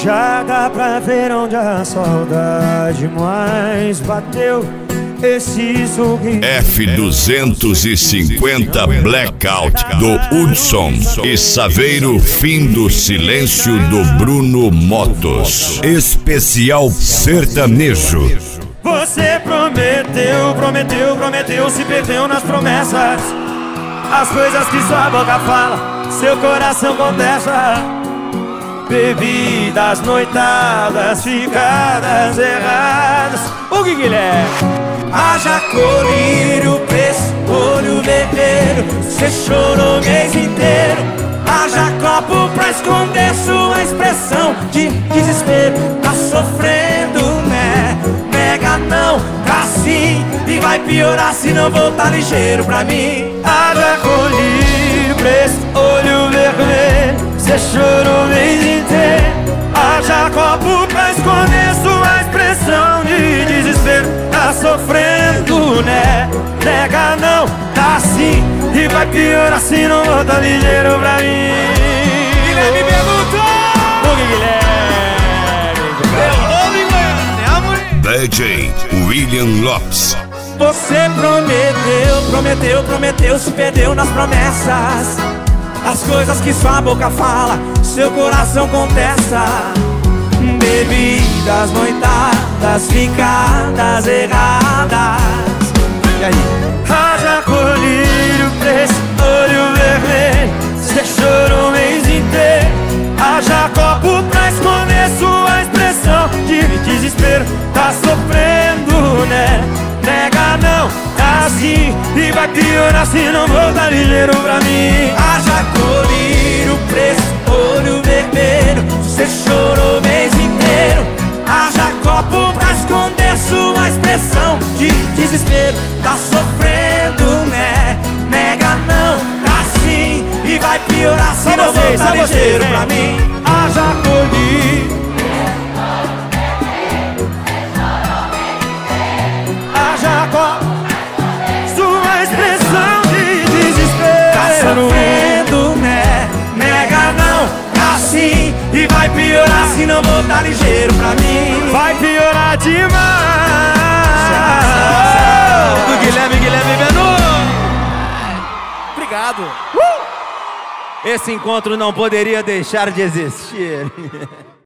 Já dá pra ver onde a saudade mais bateu. Esse sorriso F250 Blackout do Hudson e Saveiro, Fim do Silêncio do Bruno Motos. Especial sertanejo. Você prometeu, prometeu, prometeu, se perdeu nas promessas. As coisas que sua boca fala, seu coração contesta. Bebidas, noitadas, ficadas erradas. O que Guilherme? Haja colírio, preço, olho vermelho. Cê chorou o mês inteiro. Haja copo pra esconder sua expressão de desespero. Tá sofrendo, né? Nega não, tá sim. E vai piorar se não voltar ligeiro pra mim. Haja colírio, preço, olho vermelho. Cê chorou o mês inteiro. Haja copo pra esconder sua expressão de desespero. Tá sofrendo, né? Nega não, tá sim. E vai piorar se não volta ligeiro pra mim. Guilherme perguntou! O que Guilherme? DJ William Lopes. Você prometeu, prometeu, prometeu, se perdeu nas promessas. As coisas que sua boca fala, seu coração contesta. Bebidas, noitadas, ficadas erradas. E aí? Haja colírio, preço, olho vermelho. Cê chorou o mês inteiro. Haja copo pra esconder sua expressão de desespero. Tá sofrendo, né? Nega não, tá assim. E vai piorar se não voltar ligeiro pra mim. Haja colírio, preço, olho vermelho. Cê chorou o mês inteiro. Haja copo pra esconder sua expressão de desespero. Tá sofrendo, né? Nega não, tá sim. E vai piorar se não voltar ligeiro pra mim. Haja colírio, haja copo, sua expressão de desespero. Tá sofrendo, né? Nega não, tá sim. E vai piorar se não voltar ligeiro pra mim. Vai piorar demais. Do Guilherme Menu. Obrigado. Esse encontro não poderia deixar de existir.